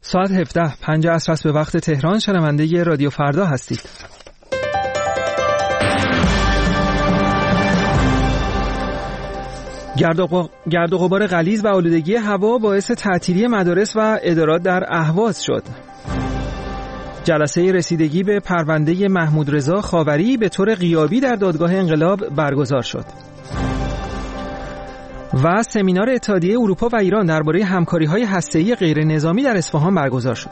ساعت 17:05 عصر است به وقت تهران. شنونده رادیو فردا هستید. گرد و غبار غلیظ و آلودگی هوا باعث تعطیلی مدارس و ادارات در اهواز شد. جلسه رسیدگی به پرونده محمود رضا خاوری به طور غیابی در دادگاه انقلاب برگزار شد. و سمینار اتحادیه اروپا و ایران درباره همکاری‌های هسته‌ای غیر نظامی در اصفهان برگزار شد.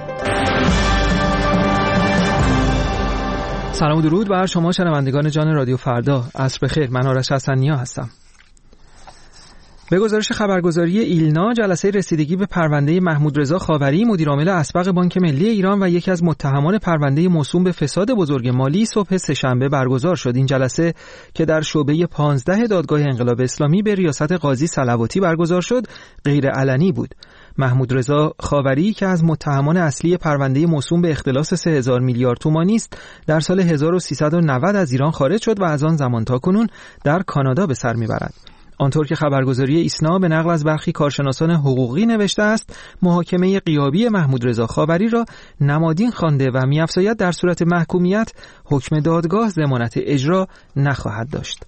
سلام و درود بر شما شنوندگان جان رادیو فردا. عصر بخیر. من آرش حسنی‌نیا هستم. به گزارش خبرگزاری ایلنا، جلسه رسیدگی به پرونده محمود رضا خاوری مدیرعامل اسبق بانک ملی ایران و یکی از متهمان پرونده موسوم به فساد بزرگ مالی صبح سه‌شنبه برگزار شد. این جلسه که در شعبه 15 دادگاه انقلاب اسلامی به ریاست قاضی صلواتی برگزار شد، غیر علنی بود. محمود رضا خاوری که از متهمان اصلی پرونده موسوم به اختلاس 3000 میلیارد تومانی است، در سال 1390 از ایران خارج شد و از آن زمان تا کنون در کانادا به سر میبرد. آنطور که خبرگزاری ایسنا به نقل از برخی کارشناسان حقوقی نوشته است، محاکمه غیابی محمود رضا خاوری را نمادین خوانده و می‌افزاید در صورت محکومیت حکم دادگاه ضمانت اجرا نخواهد داشت.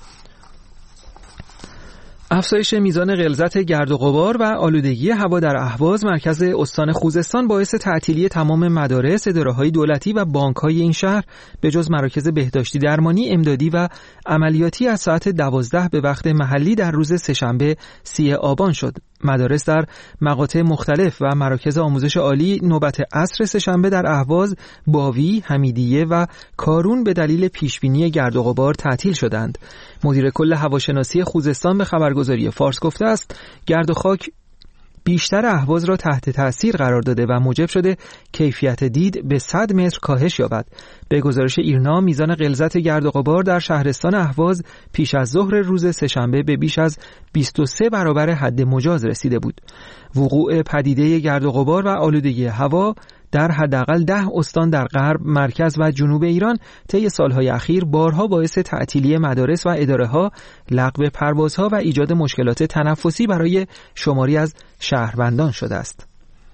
افزایش میزان غلظت گرد و غبار و آلودگی هوا در اهواز مرکز استان خوزستان باعث تعطیلی تمام مدارس، اداره‌های دولتی و بانک‌های این شهر به جز مراکز بهداشتی درمانی، امدادی و عملیاتی از ساعت 12 به وقت محلی در روز سه‌شنبه 30 آبان شد. مدارس در مقاطع مختلف و مراکز آموزش عالی نوبت عصر سه‌شنبه در اهواز، باوی، حمیدیه و کارون به دلیل پیشبینی گرد و غبار تعطیل شدند. مدیر کل هواشناسی خوزستان به خبرگزاری فارس گفته است گرد و خاک بیشتر اهواز را تحت تأثیر قرار داده و موجب شده کیفیت دید به 100 متر کاهش یابد. به گزارش ایرنا، میزان غلظت گرد و غبار در شهرستان اهواز پیش از ظهر روز سه‌شنبه به بیش از 23 برابر حد مجاز رسیده بود. وقوع پدیده گرد و غبار و آلودگی هوا در حداقل 10 استان در غرب، مرکز و جنوب ایران طی سالهای اخیر بارها باعث تعطیلی مدارس و اداره‌ها، لغو پروازها و ایجاد مشکلات تنفسی برای شماری از شهروندان شده است.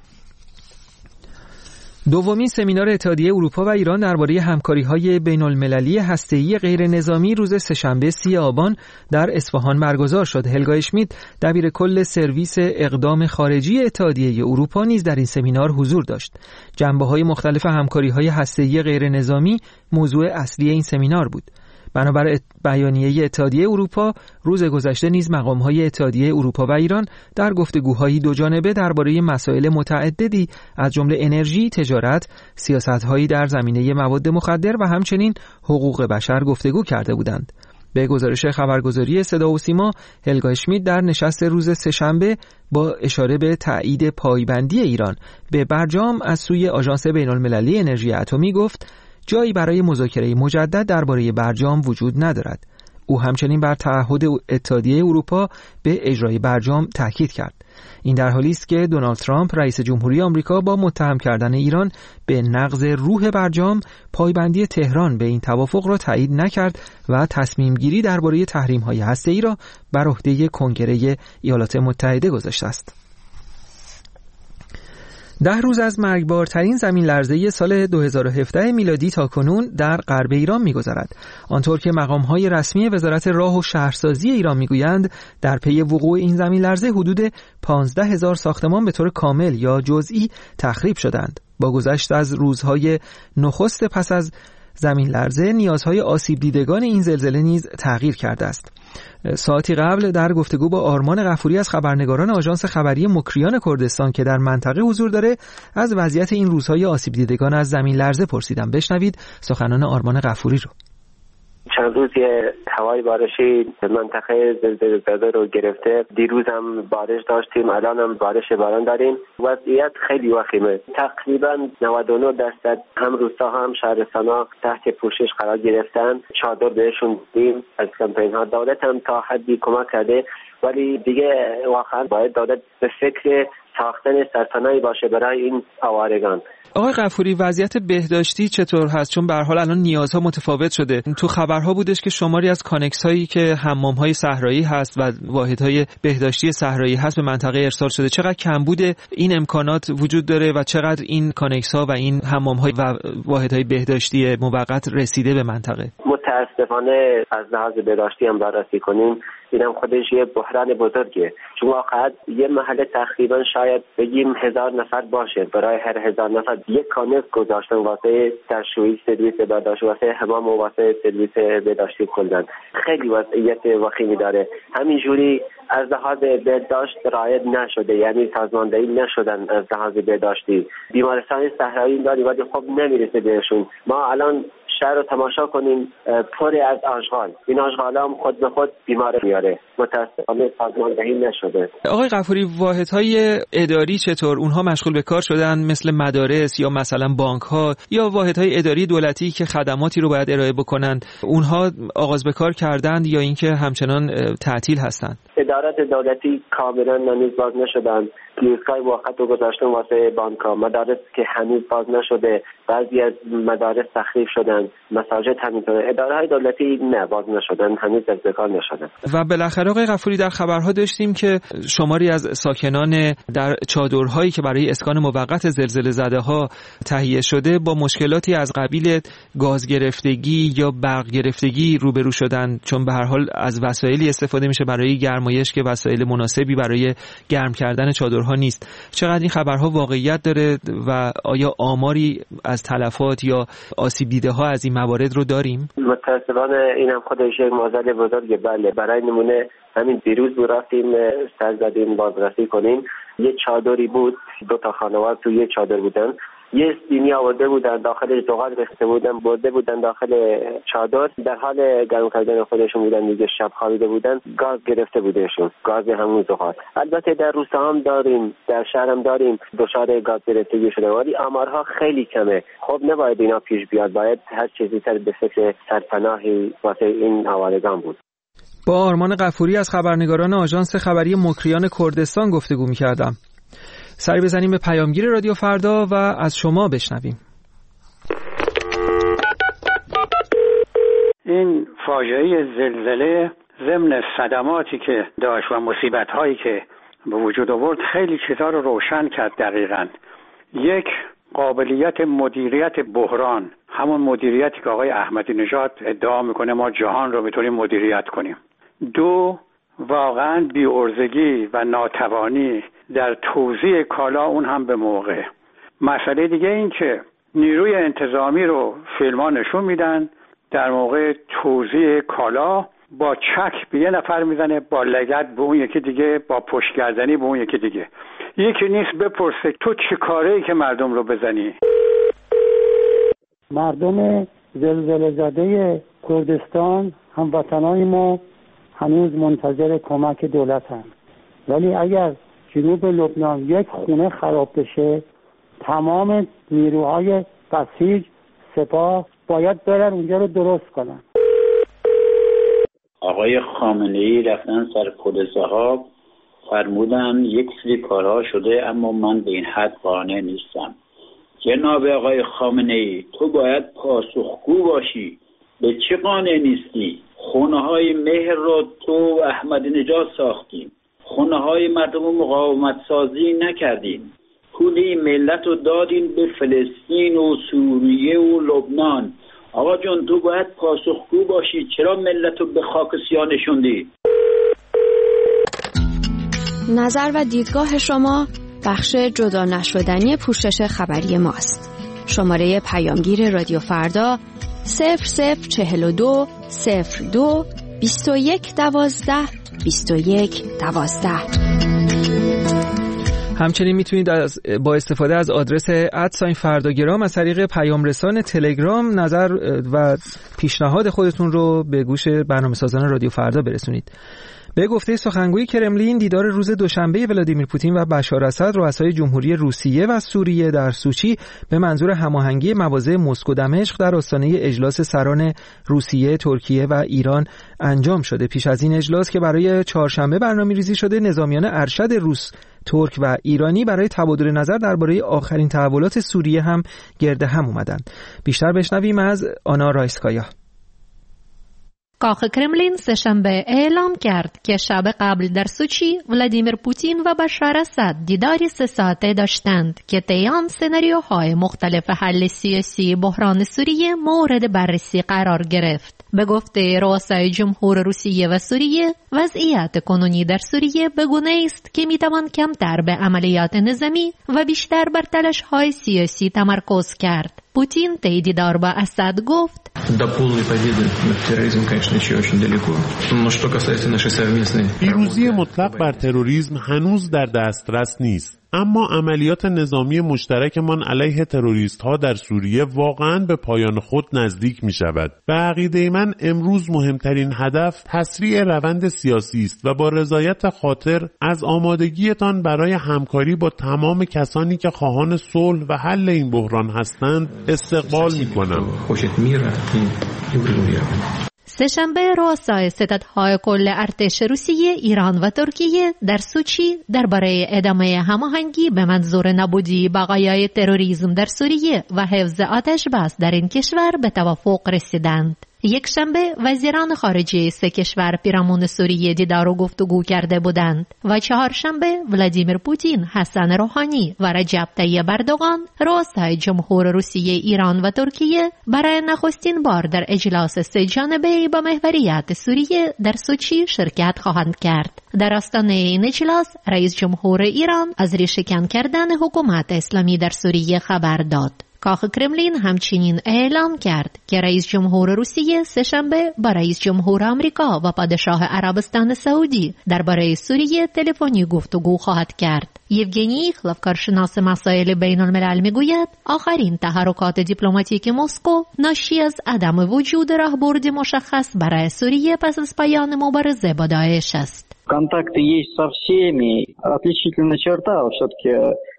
دومین سمینار اتحادیه اروپا و ایران درباره همکاری‌های بین‌المللی هسته‌ای غیر نظامی روز سه‌شنبه 30 آبان در اصفهان برگزار شد. هلگا اشمیت، دبیر کل سرویس اقدام خارجی اتحادیه اروپا، نیز در این سمینار حضور داشت. جنبه‌های مختلف همکاری‌های هسته‌ای غیر نظامی موضوع اصلی این سمینار بود. بنابر بیانیه اتحادیه اروپا، روز گذشته نیز مقام‌های اتحادیه اروپا و ایران در گفتگوهای دوجانبه درباره مسائل متعددی از جمله انرژی، تجارت، سیاست‌هایی در زمینه مواد مخدر و همچنین حقوق بشر گفتگو کرده بودند. به گزارش خبرگزاری صدا و سیما، هلگا اشمیت در نشست روز سه‌شنبه با اشاره به تایید پایبندی ایران به برجام از سوی آژانس بین‌المللی انرژی اتمی گفت جایی برای مذاکره مجدد درباره برجام وجود ندارد. او همچنین بر تعهد اتحادیه اروپا به اجرای برجام تاکید کرد. این در حالی است که دونالد ترامپ رئیس جمهوری آمریکا با متهم کردن ایران به نقض روح برجام، پایبندی تهران به این توافق را تایید نکرد و تصمیم گیری درباره تحریم‌های هسته‌ای را بر عهده کنگره ایالات متحده گذاشته است. 10 روز از مرگبارترین زمین لرزه سال 2017 میلادی تا کنون در غرب ایران می‌گذرد. آنطور که مقام‌های رسمی وزارت راه و شهرسازی ایران می‌گویند، در پی وقوع این زمین لرزه حدود 15000 ساختمان به طور کامل یا جزئی تخریب شدند. با گذشت از روزهای نخست پس از زمین لرزه، نیازهای آسیب دیدگان این زلزله نیز تغییر کرده است. ساعتی قبل در گفتگو با آرمان غفوری از خبرنگاران آژانس خبری مکریان کردستان که در منطقه حضور داره، از وضعیت این روزهای آسیب دیدگان از زمین لرزه پرسیدم. بشنوید سخنان آرمان غفوری رو. چند روز یه هوای بارشی منطقه زلزله زده رو گرفته. دیروز هم بارش داشتیم، الان هم باران داریم. وضعیت خیلی وخیمه. تقریبا 99% هم روستا هم شهرستانا تحت پوشش قرار گرفتن. چادر بهشون دیم از کمپین ها. دولت هم تا حدی کمک کرده، ولی دیگه واقعا باید دولت به فکر ساختن سرپناهی باشه برای این آوارگان. آقای غفوری، وضعیت بهداشتی چطور هست؟ چون به هر حال الان نیازها متفاوت شده. تو خبرها بودش که شماری از کانکس هایی که حمام‌های صحرایی هست و واحدهای بهداشتی صحرایی هست به منطقه ارسال شده. چقدر کمبود این امکانات وجود داره و چقدر این کانکس ها و این حمام‌های و واحدهای بهداشتی موقت رسیده به منطقه؟ متاسفانه از لحاظ بهداشتی هم بررسی کنیم، اینم خودش یه بحران بزرگه، چون واقعا یه محله تقریبا شاید بگیم 1000 نفر باشه، برای هر 1000 نفر یک کانکس گذاشتن واسه تشویش سرویس بهداشت، واسه حمام و واسه سرویس بهداشتی کلن. خیلی وضعیت وخیمی داره. همینجوری از لحاظ بهداشت رعایت نشده، یعنی سازماندهی نشدن از لحاظ بهداشتی. بیمارستان صحرایی داریم ولی خب نمیرسه بهشون. ما الان شهر رو تماشا کنیم پر از آشغال، این آشغال هم خود به خود بیمار میاره. متاسفانه سازماندهی نشده. آقای غفوری، واحدهای اداری چطور؟ اونها مشغول به کار شدن مثل مدارس یا مثلا بانک ها یا واحدهای اداری دولتی که خدماتی رو باید ارائه بکنند، اونها آغاز به کار کردند یا اینکه همچنان تعطیل هستند؟ ادارات دولتی کاملا هنوز باز نشدن. کیوسکای موقت رو گذاشتن واسه بانک‌ها. مدارس که هنوز باز نشده، بعضی از مدارس تخریب شدن، مساجد همینطور. اداره‌های دولتی نه باز نشدن، هنوز از بکار نشدن. و بالاخره آقای غفوری، در خبرها داشتیم که شماری از ساکنان در چادرهایی که برای اسکان موقت زلزله زده‌ها تهیه شده با مشکلاتی از قبیل گاز گرفتگی یا برق گرفتگی روبرو شدن، چون به هر حال از وسایلی استفاده میشه برای گرمایش که وسایل مناسبی برای گرم کردن چادرها نیست. چقدر این خبرها واقعیت داره و آیا آماری از تلفات یا آسیب دیده ها از این موارد رو داریم؟ متاسفانه اینم خودش یک معضل بزرگه. بله، برای نمونه همین دیروز رفتیم سر زدیم بازرسی کنیم، یه چادری بود، 2 تا خانواده تو یه چادر بودن، یه سینی آورده بودن داخلش دوغال ریخته بودن، برده بودن داخل چادر، در حال گرم کردن خودشون بودن، دیگه شب خوابیده بودن، گاز گرفته بودشون، گاز همون زغال. البته در روستا هم داریم، در شهر هم داریم دچار گاز گرفتگی شده، ولی آمارها خیلی کمه. خب نباید اینا پیش بیاد، باید هر چیزی تر به فکر سرپناهی واسه این آوارگان بود. با آرمان غفوری از خبرنگاران آژانس خبری مکریان کردستان گفتگو می‌کردم. سری بزنیم به پیامگیر رادیو فردا و از شما بشنویم. این فاجعه زلزله ضمن صدماتی که داشت و مصیبت‌هایی که به وجود آورد خیلی چیزا رو روشن کرد. دقیقاً یک، قابلیت مدیریت بحران، همون مدیریتی که آقای احمدی نژاد ادعا میکنه ما جهان رو میتونیم مدیریت کنیم. 2، واقعاً بی‌عرضگی و ناتوانی در توزیع کالا، اون هم به موقع. مسئله دیگه این که نیروی انتظامی رو فیلم‌ها نشون میدن در موقع توزیع کالا با چک به یه نفر میزنه، با لگد به اون یکی دیگه، با پشتگردنی به اون یکی دیگه. یکی نیست بپرسه تو چی کاره‌ای که مردم رو بزنی. مردم زلزله زده کردستان هموطنای ما هنوز منتظر کمک دولت هستند، ولی اگر جنوب لبنان یک خونه خراب بشه، تمام نیروهای بسیج سپاه باید برن اونجا رو درست کنن. آقای خامنه‌ای رفتن سر پل ذهاب، فرمودن یک سری کارها شده اما من به این حد قانع نیستم. جناب آقای خامنه‌ای، تو باید پاسخگو باشی. به چه قانع نیستی؟ خونه‌های مهر رو تو و احمدی نژاد ساختیم، خونه‌های مردم رو مقاومت سازی نکردیم، پولی ملت رو دادیم به فلسطین و سوریه و لبنان. آقا جون تو باید پاسخگو باشی، چرا ملت رو به خاک سیاه نشوندی؟ نظر و دیدگاه شما بخش جدا نشدنی پوشش خبری ماست. شماره پیامگیر رادیو فردا 0042 02 21 12 21 12. همچنین میتونید با استفاده از آدرس @فرداگرام از طریق پیام رسان تلگرام نظر و پیشنهاد خودتون رو به گوش برنامه‌سازان رادیو فردا برسونید. به گفته سخنگوی کرملین، دیدار روز دوشنبه ولادیمیر پوتین و بشار اسد رؤسای جمهوری روسیه و سوریه در سوچی به منظور هماهنگی مواضع مسکو دمشق در آستانه اجلاس سران روسیه، ترکیه و ایران انجام شده. پیش از این اجلاس که برای چهارشنبه برنامه‌ریزی شده، نظامیان ارشد روس ترک و ایرانی برای تبادل نظر درباره آخرین تحولات سوریه هم گرد هم اومدند. بیشتر بشنویم از آنا رایسکایا. کاخ کرملین سه‌شنبه اعلام کرد که شب قبل در سوچی ولادیمیر پوتین و بشار اسد دیداری 3 ساعته داشتند که طی آن سناریوهای مختلف حل سیاسی بحران سوریه مورد بررسی قرار گرفت. به گفته رؤسای جمهور روسیه و سوریه، وضعیت کنونی در سوریه بگونه است که میتوان کمتر به عملیات نظامی و بیشتر بر تلاش‌های سیاسی تمرکز کرد. پوتین طی دیدار با اسد گفت: پیروزی مطلق بر تروریسم هنوز در دسترس نیست، اما عملیات نظامی مشترکمان علیه تروریست ها در سوریه واقعاً به پایان خود نزدیک می شود. به عقیده من امروز مهمترین هدف تسریع روند سیاسی است و با رضایت خاطر از آمادگیتان برای همکاری با تمام کسانی که خواهان صلح و حل این بحران هستند استقبال می کنم. سه‌شنبه رؤسای ستادهای کل ارتش روسیه، ایران و ترکیه در سوچی درباره ادامه هماهنگی به منظور نابودی بقایای تروریسم در سوریه و حفظ آتش بس در این کشور به توافق رسیدند. یک شنبه وزیران خارجه 3 کشور پیرامون سوریه دیدار و گفتگو کرده بودند و 4 شنبه ولادیمیر پوتین، حسن روحانی و رجب طیب اردوغان، رؤسای جمهور روسیه، ایران و ترکیه برای نخستین بار در اجلاس 3 جانبه‌ای با محوریت سوریه در سوچی شرکت خواهند کرد. در آستانه این اجلاس رئیس جمهور ایران از ریشه‌کن کردن حکومت اسلامی در سوریه خبر داد. کاخ کرملین همچنین اعلام کرد که رئیس جمهور روسیه سه‌شنبه با رئیس جمهور آمریکا و پادشاه عربستان سعودی درباره سوریه تلفنی گفتگو خواهد کرد. یوگنی خلف، کارشناس مسائل بین الملل، میگوید آخرین تحرکات دیپلماتیک مسکو ناشی از عدم وجود راهبرد مشخص برای سوریه پس از پایان مبارزه با داعش است. Контакты есть со всеми. Отличительная черта все-таки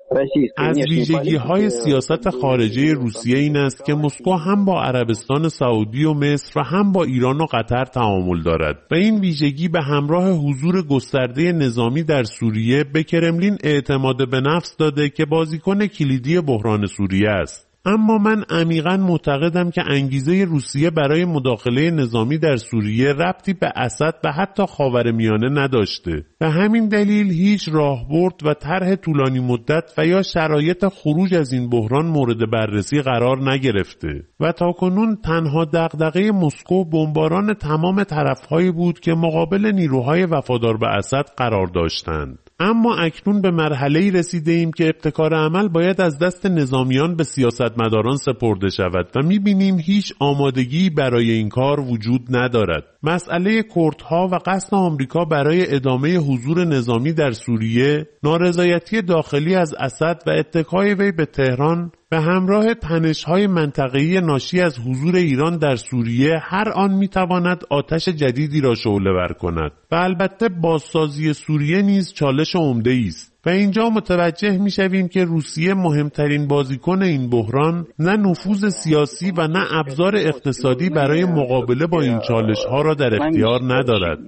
از ویژگی‌های سیاست خارجه روسیه این است که مسکو هم با عربستان سعودی و مصر و هم با ایران و قطر تعامل دارد و این ویژگی به همراه حضور گسترده نظامی در سوریه به کرملین اعتماد به نفس داده که بازیکن کلیدی بحران سوریه است. اما من عمیقاً معتقدم که انگیزه روسیه برای مداخله نظامی در سوریه ربطی به اسد و حتی خاورمیانه نداشته. به همین دلیل هیچ راهبرد و طرح طولانی مدت و یا شرایط خروج از این بحران مورد بررسی قرار نگرفته و تاکنون تنها دغدغه مسکو بمباران تمام طرف‌هایی بود که مقابل نیروهای وفادار به اسد قرار داشتند. اما اکنون به مرحله‌ای رسیده ایم که ابتکار عمل باید از دست نظامیان به سیاستمداران سپرده شود و می‌بینیم هیچ آمادگی برای این کار وجود ندارد. مسئله کردها و قصد آمریکا برای ادامه حضور نظامی در سوریه، نارضایتی داخلی از اسد و اتکای وی به تهران به همراه تنش‌های منطقه‌ای ناشی از حضور ایران در سوریه هر آن می‌تواند آتش جدیدی را شعله‌ور کند و البته بازسازی سوریه نیز چالش عمده‌ای است. و اینجا متوجه می‌شویم که روسیه مهمترین بازیکن این بحران نه نفوذ سیاسی و نه ابزار اقتصادی برای مقابله با این چالش‌ها را در اختیار ندارد.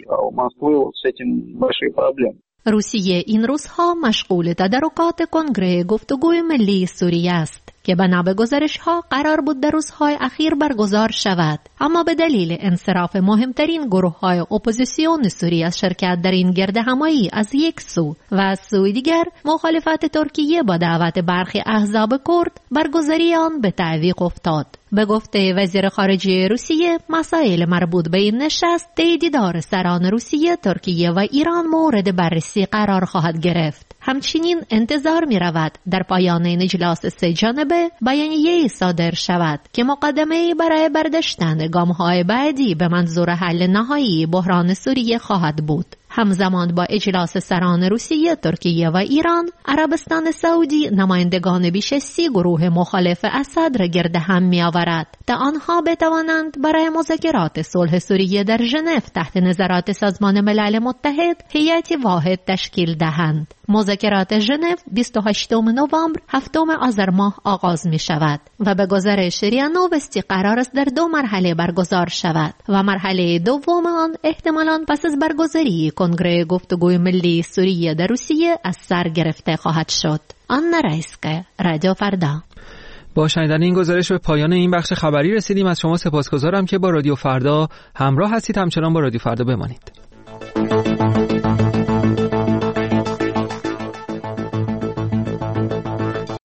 روسیه این روزها مشغول تدارکات کنگره گفتگوی ملی سوریه است که بنا به گزارش‌ها قرار بود در روزهای اخیر برگزار شود، اما به دلیل انصراف مهمترین گروه‌های اپوزیسیون سوریه از شرکت در این گردهمایی از یک سو و از سوی دیگر مخالفت ترکیه با دعوت برخی احزاب کرد، برگزاری آن به تعویق افتاد. به گفته وزیر خارجه روسیه، مسائل مربوط به این نشست طی دیدار سران روسیه، ترکیه و ایران مورد بررسی قرار خواهد گرفت. همچنین انتظار می رود در پایان این اجلاس 3 جانبه بیانیه‌ای صادر شود که مقدمه‌ای برای برداشتن گام‌های بعدی به منظور حل نهایی بحران سوریه خواهد بود. همزمان با اجلاس سران روسیه، ترکیه و ایران، عربستان سعودی نمایندگان بیش از 30 گروه مخالف اسد را گرد هم می آورد تا آنها بتوانند برای مذاکرات صلح سوریه در ژنو تحت نظارت سازمان ملل متحد هیئتی واحد تشکیل دهند. مذاکرات ژنو 28 نوامبر 7 آذر ماه آغاز می شود و به گزارش ریا نووستی قرار است در 2 مرحله برگزار شود و مرحله دوم آن احتمالاً پس از برگزاری کنگره گفتگوی ملی سوریه در روسیه از سر گرفته خواهد شد. آنا رایسکه، رادیو فردا. با شنیدن این گزارش به پایان این بخش خبری رسیدیم. از شما سپاسگزارم که با رادیو فردا همراه هستید. همچنان با رادیو فردا بمانید.